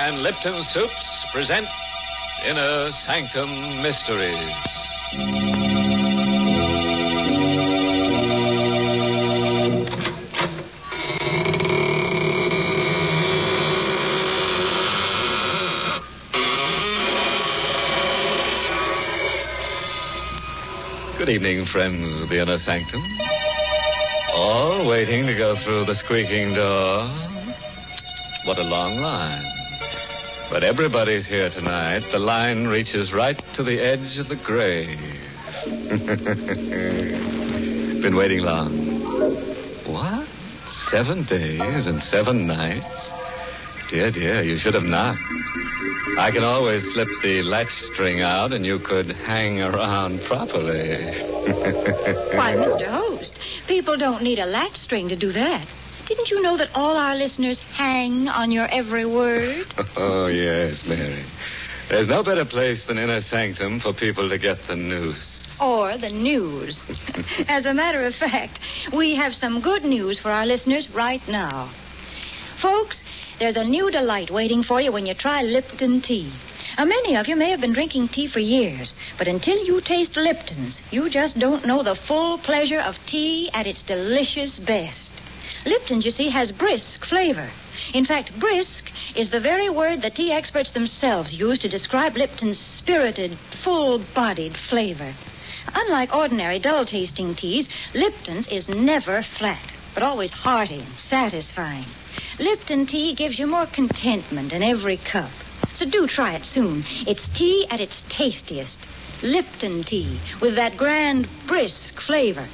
and Lipton Soups present Inner Sanctum Mysteries. Good evening, friends of the Inner Sanctum. All waiting to go through the squeaking door. What a long line. But everybody's here tonight. The line reaches right to the edge of the grave. Been waiting long. What? 7 days and 7 nights? Dear, you should have knocked. I can always slip the latch string out and you could hang around properly. Why, Mr. Host, people don't need a latch string to do that. Didn't you know that all our listeners hang on your every word? Oh, yes, Mary. There's no better place than Inner Sanctum for people to get the noose. Or the news. As a matter of fact, we have some good news for our listeners right now. Folks, there's a new delight waiting for you when you try Lipton tea. Many of you may have been drinking tea for years, but until you taste Lipton's, you just don't know the full pleasure of tea at its delicious best. Lipton's, you see, has brisk flavor. In fact, brisk is the very word the tea experts themselves use to describe Lipton's spirited, full-bodied flavor. Unlike ordinary dull-tasting teas, Lipton's is never flat, but always hearty and satisfying. Lipton tea gives you more contentment in every cup. So do try it soon. It's tea at its tastiest. Lipton tea with that grand, brisk flavor.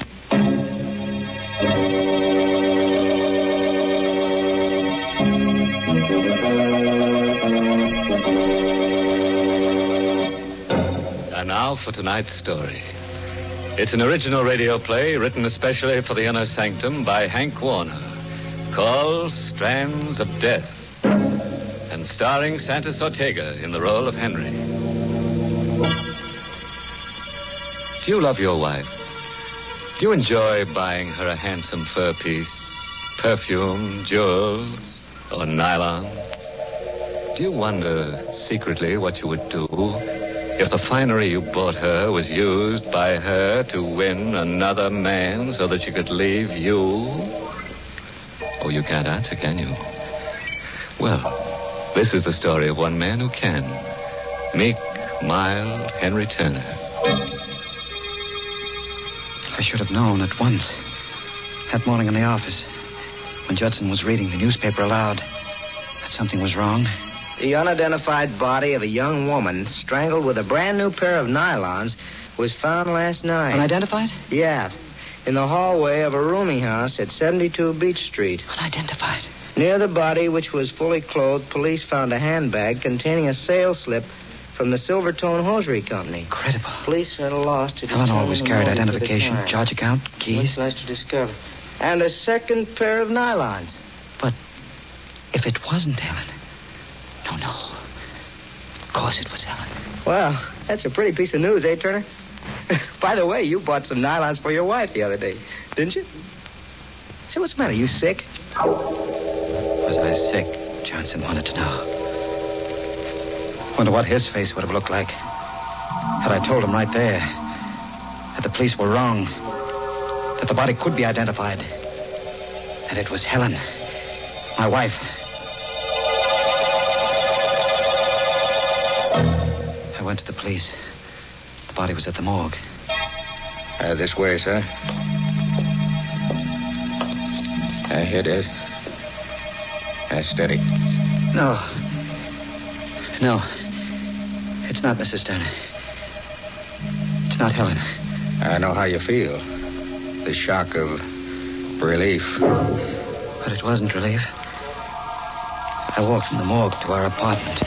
And now for tonight's story. It's an original radio play written especially for the Inner Sanctum by Hank Warner, called Strands of Death, and starring Santos Ortega in the role of Henry. Do you love your wife? Do you enjoy buying her a handsome fur piece, perfume, jewels, or nylons? Do you wonder secretly what you would do if the finery you bought her was used by her to win another man so that she could leave you? Oh, you can't answer, can you? Well, this is the story of one man who can. Meek, mild Henry Turner. I should have known at once. That morning in the office, when Judson was reading the newspaper aloud, that something was wrong. The unidentified body of a young woman strangled with a brand new pair of nylons was found last night. Unidentified? Yeah. In the hallway of a rooming house at 72 Beach Street. Unidentified? Near the body, which was fully clothed, police found a handbag containing a sales slip from the Silvertone Hosiery Company. Incredible. Police are at a loss to Helen always carried identification, charge account, keys. Nice to discover. And a second pair of nylons. But if it wasn't Helen... No. Of course it was Helen. Well, that's a pretty piece of news, eh, Turner? By the way, you bought some nylons for your wife the other day, didn't you? Say, what's the matter? You sick? Was I sick? Johnson wanted to know. Wonder what his face would have looked like had I told him right there that the police were wrong, that the body could be identified, that it was Helen, my wife. I went to the police. The body was at the morgue. This way, sir. Here it is. Steady. No. It's not Mrs. Turner. It's not Helen. I know how you feel. The shock of relief. But it wasn't relief. I walked from the morgue to our apartment.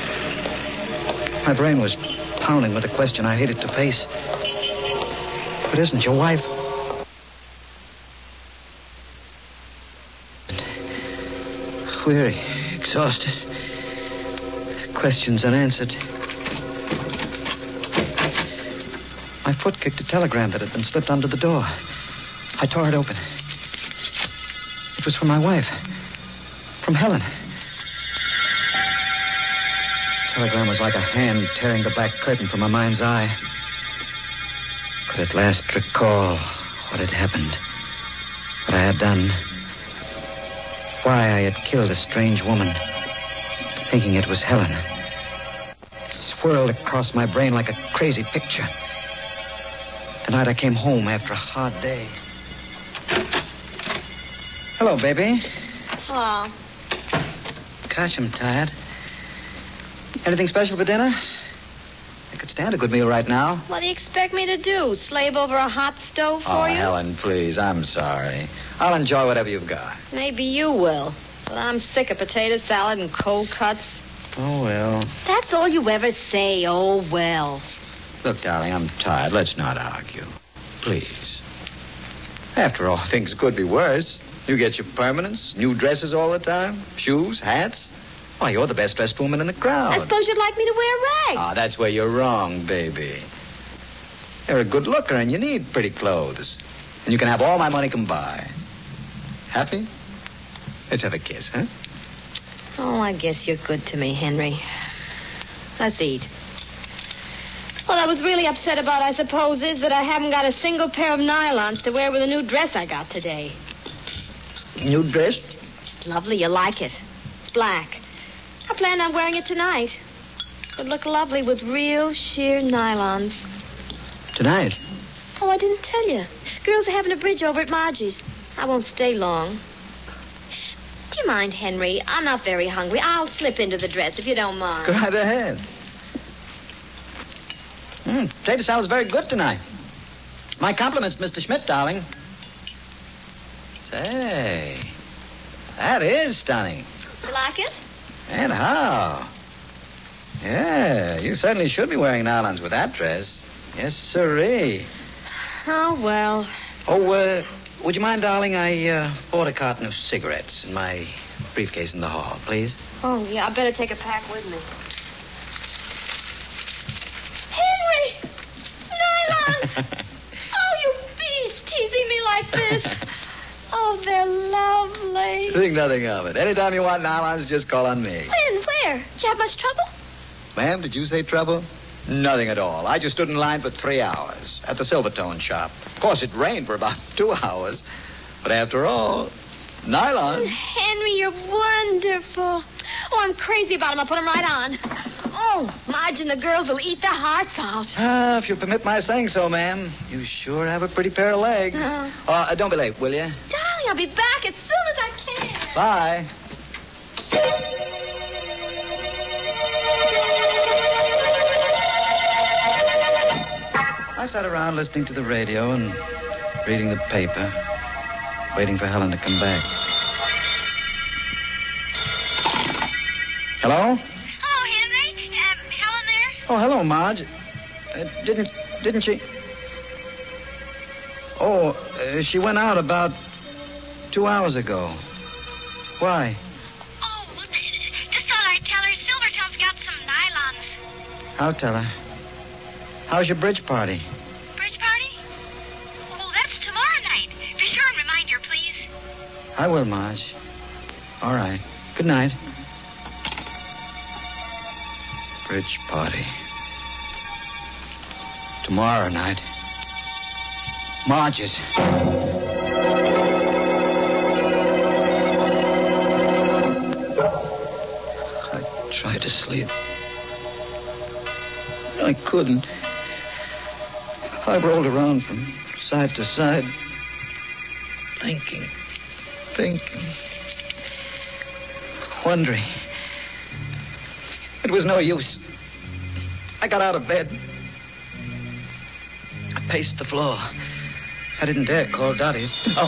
My brain was pounding with a question I hated to face. But isn't your wife? Weary, exhausted. Questions unanswered. My foot kicked a telegram that had been slipped under the door. I tore it open. It was from my wife. From Helen. telegram was like a hand tearing the black curtain from my mind's eye. Could at last recall what had happened, what I had done, why I had killed a strange woman, thinking it was Helen. It swirled across my brain like a crazy picture. The night I came home after a hard day. Hello, baby. Hello. Gosh, I'm tired. Anything special for dinner? I could stand a good meal right now. What do you expect me to do? Slave over a hot stove for you? Helen, please. I'm sorry. I'll enjoy whatever you've got. Maybe you will. But I'm sick of potato salad and cold cuts. Oh, well. That's all you ever say, oh, well. Look, darling, I'm tired. Let's not argue. Please. After all, things could be worse. You get your permanents, new dresses all the time, shoes, hats. Why, you're the best dressed woman in the crowd. I suppose you'd like me to wear rags. Ah, that's where you're wrong, baby. You're a good looker and you need pretty clothes. And you can have all my money can buy. Happy? Let's have a kiss, huh? Oh, I guess you're good to me, Henry. Let's eat. What I was really upset about, I suppose, is that I haven't got a single pair of nylons to wear with a new dress I got today. New dress? It's lovely. You like it. It's black. I planned on wearing it tonight. It would look lovely with real sheer nylons. Tonight? Oh, I didn't tell you. Girls are having a bridge over at Margie's. I won't stay long. Do you mind, Henry? I'm not very hungry. I'll slip into the dress if you don't mind. Go right ahead. Potato salad's very good tonight. My compliments, Mr. Schmidt, darling. Say, that is stunning. You like it? And how? Yeah, you certainly should be wearing nylons with that dress. Yes, sirree. Oh, well. Oh, would you mind, darling? I bought a carton of cigarettes in my briefcase in the hall, please. Oh, yeah, I better take a pack with me. Henry! Nylons! Oh, you beast, teasing me like this. Oh, they're lovely. Think nothing of it. Anytime you want nylons, just call on me. When? Where? Did you have much trouble? Ma'am, did you say trouble? Nothing at all. I just stood in line for 3 hours at the Silvertone shop. Of course, it rained for about 2 hours. But after all, nylon. Henry, you're wonderful. Oh, I'm crazy about them. I'll put them right on. Oh, Marge and the girls will eat their hearts out. If you'll permit my saying so, ma'am. You sure have a pretty pair of legs. Don't be late, will you? Darling, I'll be back as soon as I can. Bye. I sat around listening to the radio and reading the paper, waiting for Helen to come back. Hello? Oh, Henry? Helen there? Oh, hello, Marge. Didn't she? Oh, she went out about 2 hours ago. Why? Oh, just thought I'd tell her Silvertone's got some nylons. I'll tell her. How's your bridge party? Bridge party? Oh, that's tomorrow night. Be sure and remind her, please. I will, Marge. All right. Good night. Bridge party. Tomorrow night. Marge's. I tried to sleep. I couldn't. I rolled around from side to side, thinking, wondering. It was no use. I got out of bed. I paced the floor. I didn't dare call Dottie. Oh.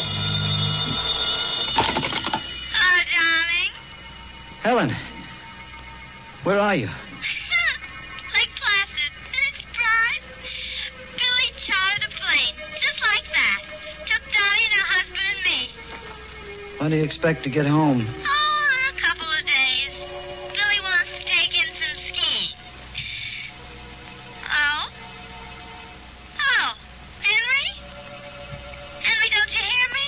Hello, darling. Helen, where are you? Lake Placid. It's bright. Billy chartered a plane, just like that. Took Dottie and her husband and me. When do you expect to get home? Oh, in a couple of days. Billy wants to take in some skiing. Oh? Oh, Henry? Henry, don't you hear me?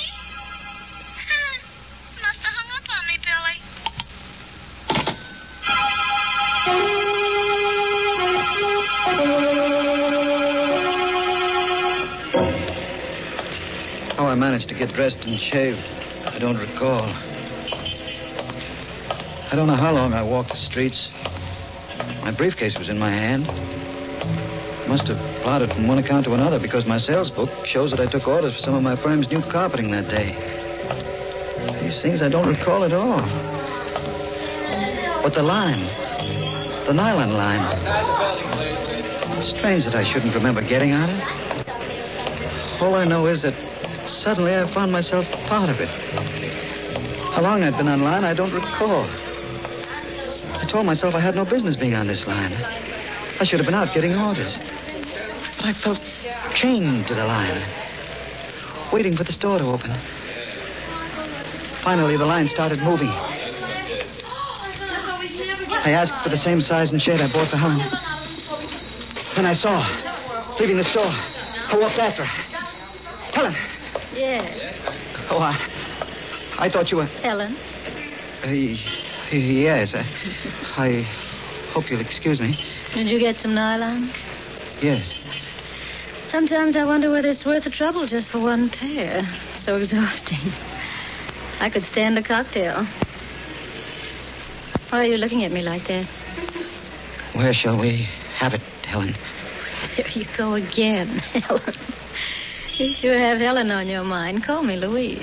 Must have hung up on me, Billy. I managed to get dressed and shaved, I don't recall. I don't know how long I walked the streets. My briefcase was in my hand. Must have plodded from one account to another because my sales book shows that I took orders for some of my firm's new carpeting that day. These things I don't recall at all. But the line, the nylon line. Strange that I shouldn't remember getting on it. All I know is that suddenly I found myself part of it. How long I'd been on line, I don't recall. I told myself I had no business being on this line. I should have been out getting orders. But I felt chained to the line, waiting for the store to open. Finally, the line started moving. I asked for the same size and shade I bought for Helen. Then I saw her, leaving the store. I walked after her. Helen. Yes. Oh, I thought you were... Helen? Yes. I hope you'll excuse me. Did you get some nylon? Yes. Sometimes I wonder whether it's worth the trouble just for one pair. So exhausting. I could stand a cocktail. Why are you looking at me like that? Where shall we have it, Helen? There you go again, Helen. You sure have Helen on your mind. Call me Louise.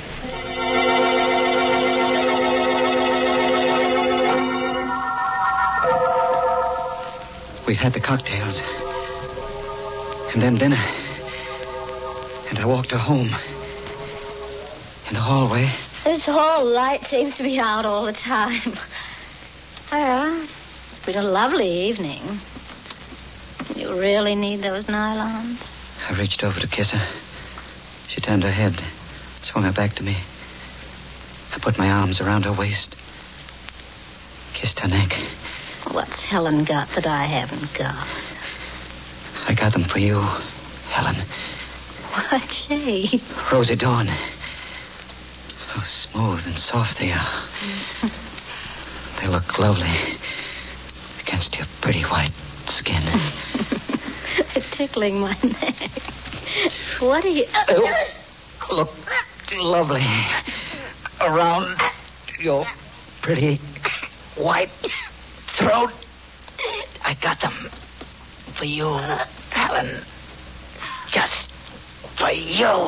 We had the cocktails. And then dinner. And I walked her home. In the hallway. This whole light seems to be out all the time. Well, it's been a lovely evening. You really need those nylons? I reached over to kiss her. She turned her head, swung her back to me. I put my arms around her waist, kissed her neck. What's Helen got that I haven't got? I got them for you, Helen. What shade? Rosy dawn. How smooth and soft they are. They look lovely against your pretty white skin. They're tickling my neck. What are you... Look lovely around your pretty white throat. I got them for you, Helen. Just for you.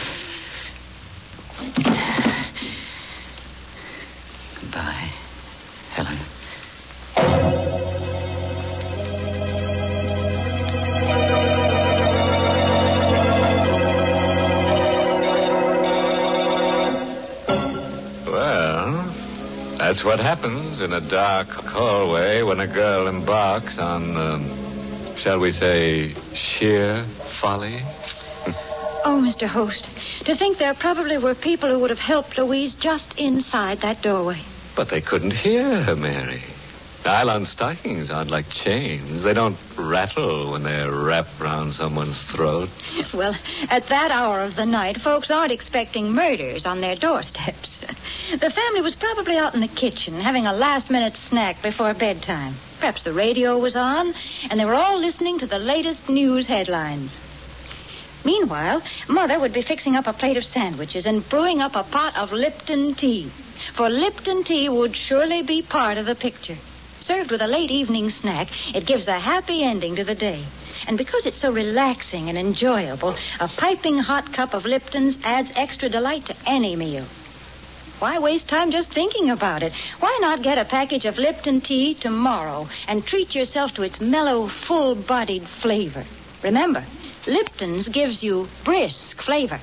Goodbye, Helen. That's what happens in a dark hallway when a girl embarks on, shall we say, sheer folly. Oh, Mr. Host, to think there probably were people who would have helped Louise just inside that doorway. But they couldn't hear her, Mary. Nylon stockings aren't like chains. They don't rattle when they're wrapped around someone's throat. Well, at that hour of the night, folks aren't expecting murders on their doorsteps. The family was probably out in the kitchen having a last-minute snack before bedtime. Perhaps the radio was on, and they were all listening to the latest news headlines. Meanwhile, Mother would be fixing up a plate of sandwiches and brewing up a pot of Lipton tea. For Lipton tea would surely be part of the picture. Served with a late evening snack, it gives a happy ending to the day. And because it's so relaxing and enjoyable, a piping hot cup of Lipton's adds extra delight to any meal. Why waste time just thinking about it? Why not get a package of Lipton tea tomorrow and treat yourself to its mellow, full-bodied flavor? Remember, Lipton's gives you brisk flavor.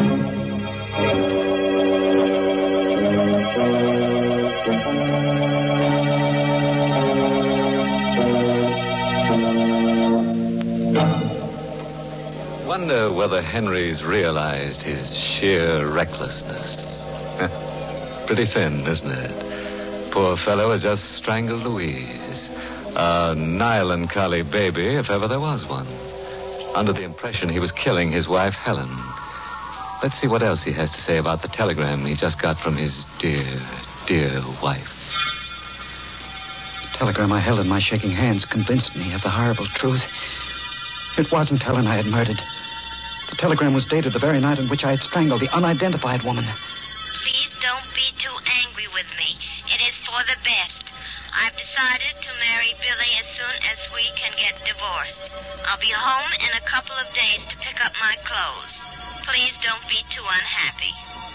Wonder whether Henry's realized his sheer recklessness. Pretty thin, isn't it? Poor fellow has just strangled Louise. A nylon collie baby, if ever there was one. Under the impression he was killing his wife, Helen. Let's see what else he has to say about the telegram he just got from his dear, dear wife. The telegram I held in my shaking hands convinced me of the horrible truth. It wasn't Helen I had murdered. The telegram was dated the very night on which I had strangled the unidentified woman. Please don't be too angry with me. It is for the best. I've decided to marry Billy as soon as we can get divorced. I'll be home in a couple of days to pick up my clothes. Please don't be too unhappy.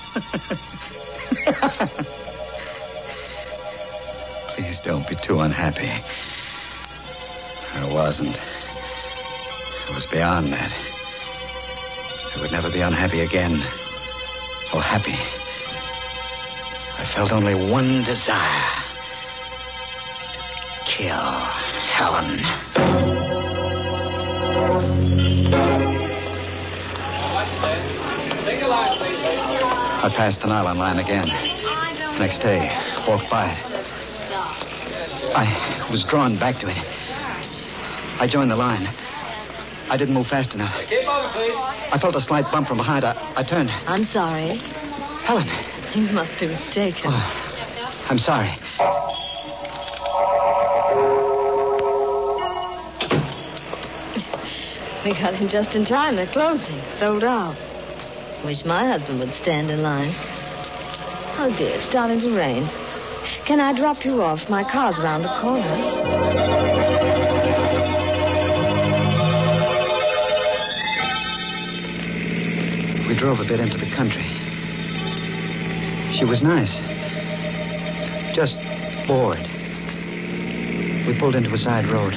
Please don't be too unhappy. I wasn't. I was beyond that. I would never be unhappy again. Or happy. I felt only one desire. To kill Helen. I passed the nylon line again. Next day, walked by it. I was drawn back to it. I joined the line. I didn't move fast enough. I felt a slight bump from behind. I turned. I'm sorry. Helen. You must be mistaken. Oh, I'm sorry. We got in just in time. They're closing. Sold out. Wish my husband would stand in line. Oh, dear, it's starting to rain. Can I drop you off? My car's around the corner. We drove a bit into the country. She was nice. Just bored. We pulled into a side road.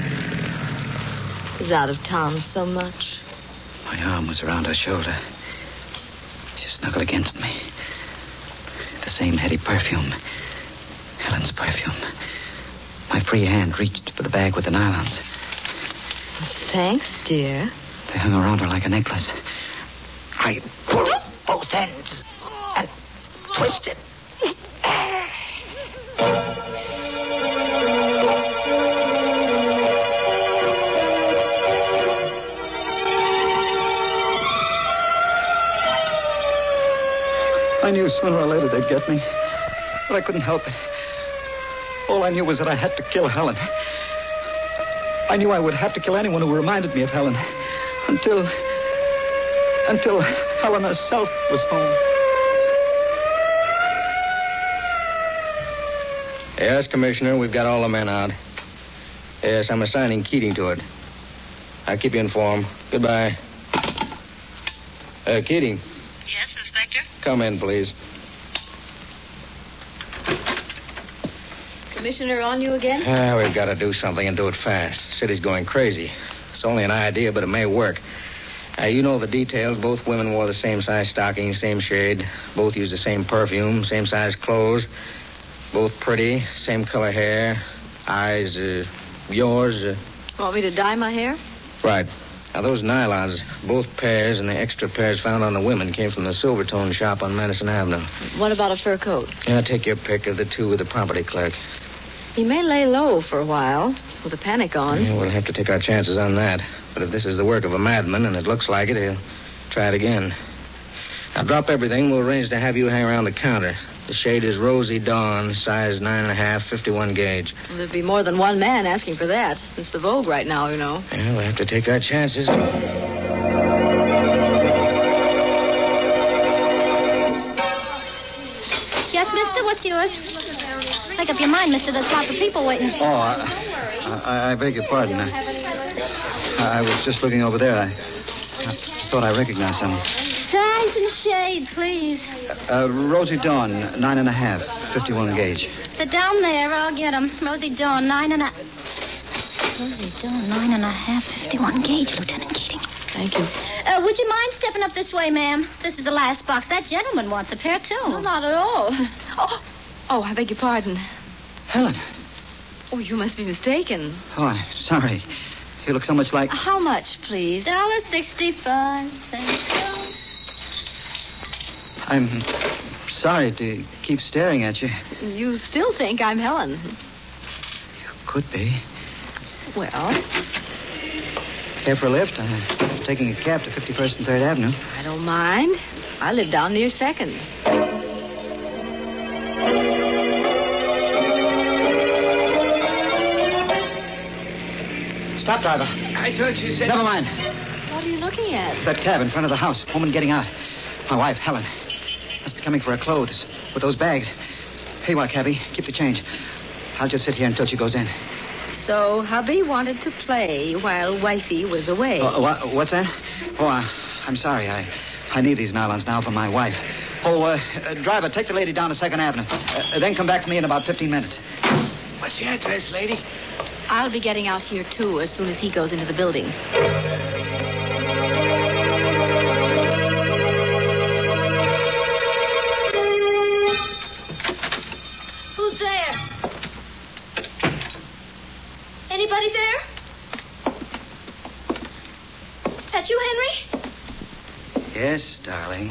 He's out of town so much. My arm was around her shoulder. She snuggled against me. The same heady perfume. Helen's perfume. My free hand reached for the bag with the nylons. Thanks, dear. They hung around her like a necklace. I pulled both ends and twisted. I knew sooner or later they'd get me, but I couldn't help it. All I knew was that I had to kill Helen. I knew I would have to kill anyone who reminded me of Helen until Helen herself was home. Yes, Commissioner, we've got all the men out. Yes, I'm assigning Keating to it. I'll keep you informed. Goodbye. Keating. Yes, Inspector? Come in, please. Commissioner, on you again? We've got to do something and do it fast. The city's going crazy. It's only an idea, but it may work. You know the details. Both women wore the same size stockings, same shade. Both used the same perfume, same size clothes. Both pretty, same color hair. Eyes, yours. Want me to dye my hair? Right. Now, those nylons, both pairs and the extra pairs found on the women came from the Silvertone shop on Madison Avenue. What about a fur coat? Yeah, take your pick of the two with the property clerk. He may lay low for a while with a panic on. Yeah, we'll have to take our chances on that. But if this is the work of a madman, and it looks like it, he'll try it again. Now, drop everything. We'll arrange to have you hang around the counter. The shade is Rosy Dawn, size 9.5, 51 gauge. Well, there'd be more than one man asking for that. It's the vogue right now, you know. Yeah, we'll have to take our chances. Yes, mister, what's yours? Make up your mind, mister. There's lots of people waiting. Oh, I beg your pardon. I was just looking over there. I thought I recognized someone. Size and shade, please. Rosy Dawn, 9.5, 51 gauge. They're down there. I'll get them. Rosy Dawn, 9.5. Rosy Dawn, 9.5, 51 gauge, Lieutenant Keating. Thank you. Would you mind stepping up this way, ma'am? This is the last box. That gentleman wants a pair, too. No, not at all. Oh, I beg your pardon. Helen. Oh, you must be mistaken. Oh, I'm sorry. You look so much like... How much, please? $1.65. I'm sorry to keep staring at you. You still think I'm Helen. You could be. Well, Care for a lift? I'm taking a cab to 51st and 3rd Avenue. I don't mind. I live down near 2nd. Stop, driver. I thought you said... Never mind. What are you looking looking at? That cab in front of the house. Woman getting out. My wife, Helen. Must be coming for her clothes with those bags. Hey, what, cabby? Keep the change. I'll just sit here until she goes in. So, hubby wanted to play while wifey was away. What's that? I'm sorry. I need these nylons now for my wife. Driver, take the lady down to 2nd Avenue. Then come back to me in about 15 minutes. What's your address, lady? I'll be getting out here, too, as soon as he goes into the building. Who's there? Anybody there? That you, Henry? Yes, darling.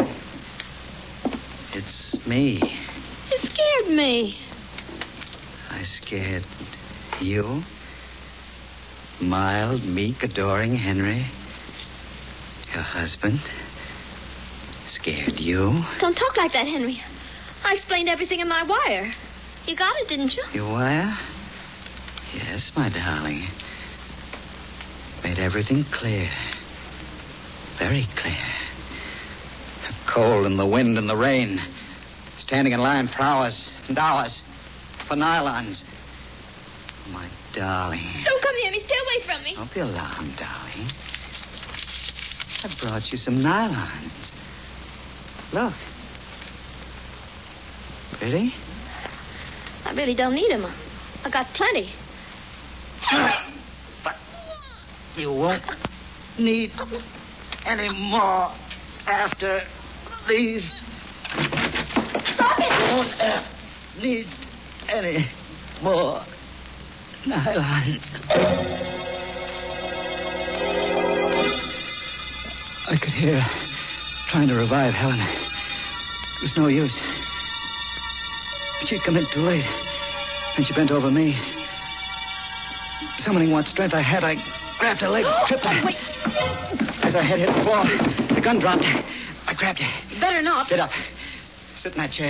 It's me. You scared me. I scared you? Mild, meek, adoring Henry? Your husband? Scared you? Don't talk like that, Henry. I explained everything in my wire. You got it, didn't you? Your wire? Yes, my darling. Made everything clear. Very clear. The cold and the wind and the rain. Standing in line for hours and hours. For nylons. Oh, my darling. Don't come near me. Stay away from me. Don't be alarmed, darling. I brought you some nylons. Look. Pretty? I really don't need them. I got plenty. But you won't need any more after these. Stop it! You won't need any more nylons. I could hear her trying to revive Helen. It was no use. She'd come in too late. And she bent over me. Summoning what strength I had, I grabbed her legs, tripped her. Wait. As her head hit the floor, the gun dropped. I grabbed her. Better not. Sit up. Sit in that chair.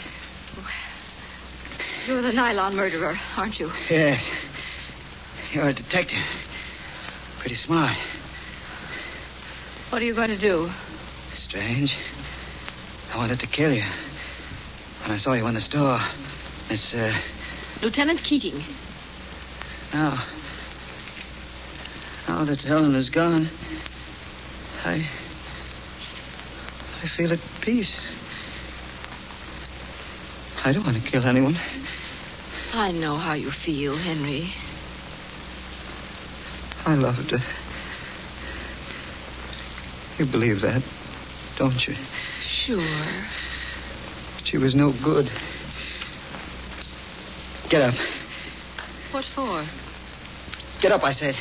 You're the nylon murderer, aren't you? Yes. You're a detective. Pretty smart. What are you going to do? Strange. I wanted to kill you. When I saw you in the store, Miss, Lieutenant Keating. Now that Helen is gone, I feel at peace. I don't want to kill anyone. I know how you feel, Henry. I loved her. You believe that, don't you? Sure. She was no good. Get up. What for? Get up, I said.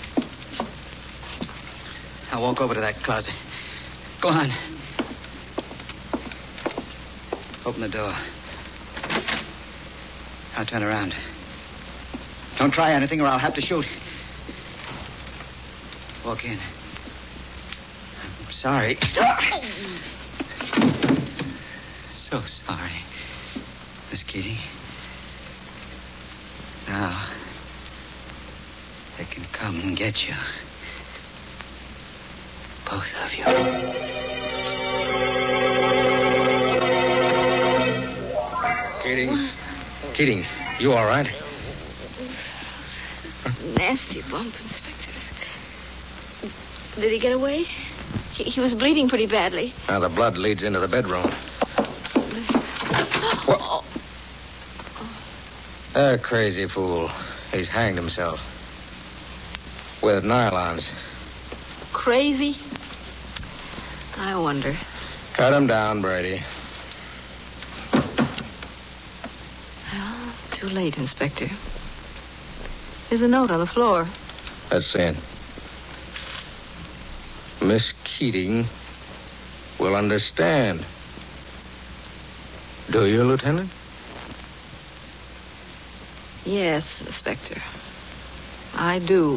I'll walk over to that closet. Go on. Open the door. Now turn around. Don't try anything or I'll have to shoot. Walk in. I'm sorry. So sorry, Miss Keating. Now, they can come and get you. Both of you. Keating, you all right? Nasty bump, Inspector. Did he get away? He was bleeding pretty badly. Now, the blood leads into the bedroom. What? Crazy fool. He's hanged himself. With nylons. Crazy? I wonder. Cut him down, Brady. Well, too late, Inspector. There's a note on the floor. Let's see it. Miss Keating will understand. Do you, Lieutenant? Yes, Inspector. I do.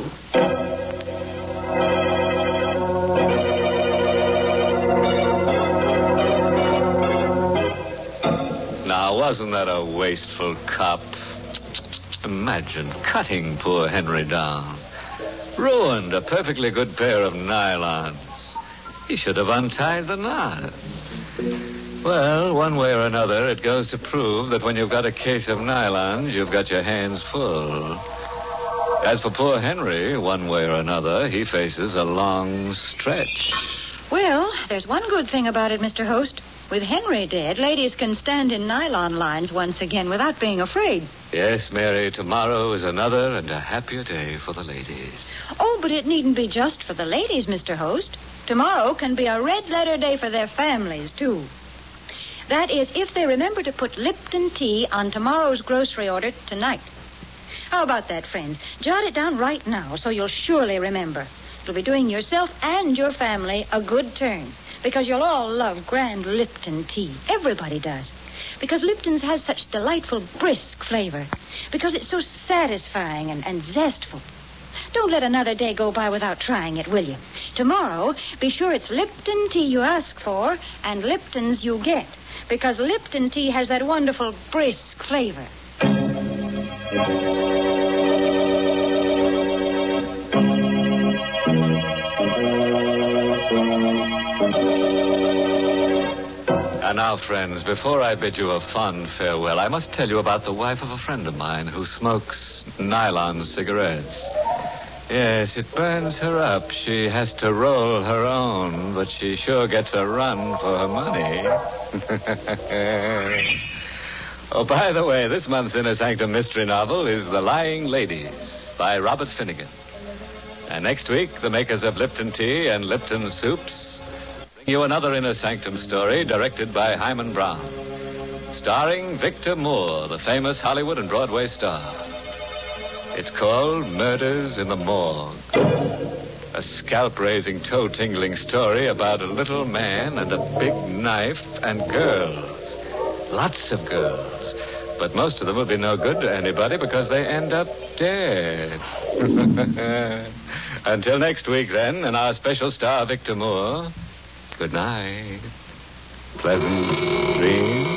Now, wasn't that a wasteful cop? Imagine cutting poor Henry down. Ruined a perfectly good pair of nylons. He should have untied the knot. Well, one way or another, it goes to prove that when you've got a case of nylons, you've got your hands full. As for poor Henry, one way or another, he faces a long stretch. Well, there's one good thing about it, Mr. Host. With Henry dead, ladies can stand in nylon lines once again without being afraid. Yes, Mary, tomorrow is another and a happier day for the ladies. Oh, but it needn't be just for the ladies, Mr. Host. Tomorrow can be a red-letter day for their families, too. That is, if they remember to put Lipton tea on tomorrow's grocery order tonight. How about that, friends? Jot it down right now so you'll surely remember. It'll be doing yourself and your family a good turn, because you'll all love grand Lipton tea. Everybody does. Because Lipton's has such delightful, brisk flavor. Because it's so satisfying and zestful. Don't let another day go by without trying it, will you? Tomorrow, be sure it's Lipton tea you ask for and Lipton's you get. Because Lipton tea has that wonderful, brisk flavor. And now, friends, before I bid you a fond farewell, I must tell you about the wife of a friend of mine who smokes nylon cigarettes. Yes, it burns her up. She has to roll her own, but she sure gets a run for her money. Oh, by the way, this month's Inner Sanctum mystery novel is The Lying Ladies by Robert Finnegan. And next week, the makers of Lipton Tea and Lipton Soups bring you another Inner Sanctum story directed by Hyman Brown, starring Victor Moore, the famous Hollywood and Broadway star. It's called Murders in the Morgue. A scalp-raising, toe-tingling story about a little man and a big knife and girls. Lots of girls. But most of them will be no good to anybody because they end up dead. Until next week, then, and our special star, Victor Moore, good night. Pleasant dreams.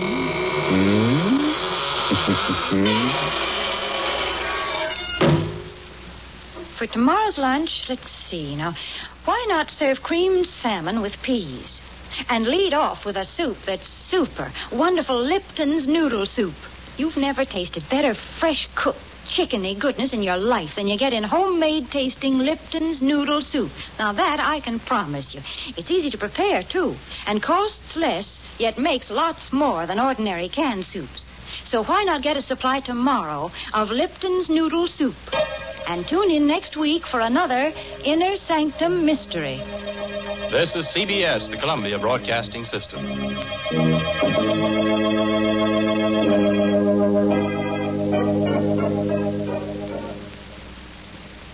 For tomorrow's lunch, let's see now. Why not serve creamed salmon with peas? And lead off with a soup that's super. Wonderful Lipton's noodle soup. You've never tasted better fresh-cooked chickeny goodness in your life than you get in homemade-tasting Lipton's noodle soup. Now, that I can promise you. It's easy to prepare, too, and costs less, yet makes lots more than ordinary canned soups. So why not get a supply tomorrow of Lipton's noodle soup? And tune in next week for another Inner Sanctum mystery. This is CBS, the Columbia Broadcasting System.